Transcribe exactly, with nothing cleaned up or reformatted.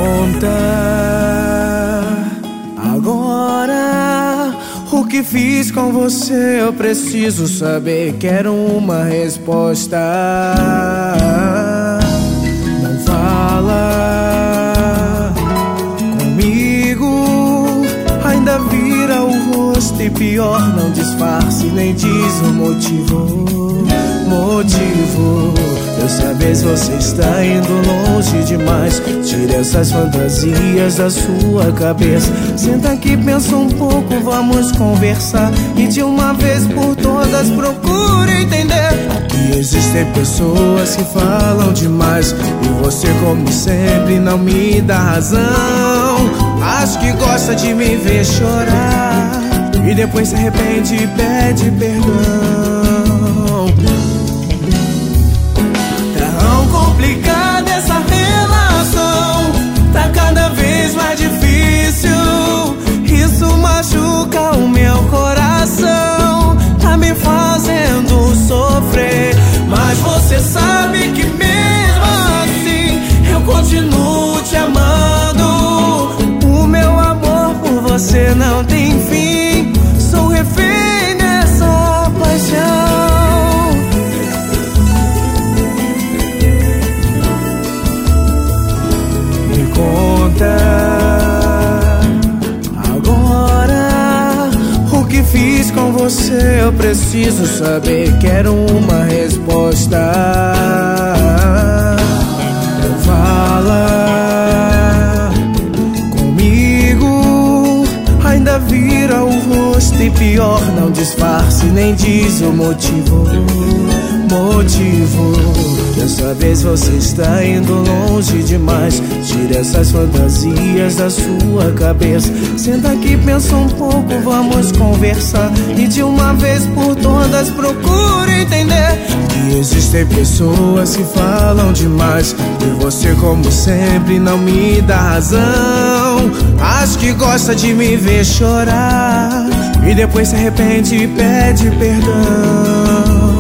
conta agora o que fiz com você. Eu preciso saber, quero uma resposta. Não fala comigo, ainda vira o rosto e pior, não disfarce nem diz o motivo. Motivo, dessa vez você está indo longe demais. Tire essas fantasias da sua cabeça. Senta aqui, pensa um pouco, vamos conversar. E de uma vez por todas procure entender que existem pessoas que falam demais e você, como sempre, não me dá razão. Acho que gosta de me ver chorar e depois se arrepende e pede perdão. Complicada essa relação, tá cada vez mais difícil. Isso machuca o meu coração, tá me fazendo sofrer. Mas você sabe que mesmo assim eu continuo te amando. O meu amor por você não tem fim, sou refém dessa paixão. Conta agora o que fiz com você. Eu preciso saber, quero uma resposta. Não fala comigo, ainda vira o rosto e pior, não disfarce nem diz o motivo. Motivo, dessa vez você está indo longe demais. Tire essas fantasias da sua cabeça. Senta aqui, pensa um pouco, vamos conversar. E de uma vez por todas procure entender que existem pessoas que falam demais e você, como sempre, não me dá razão. Acho que gosta de me ver chorar e depois se arrepende e pede perdão.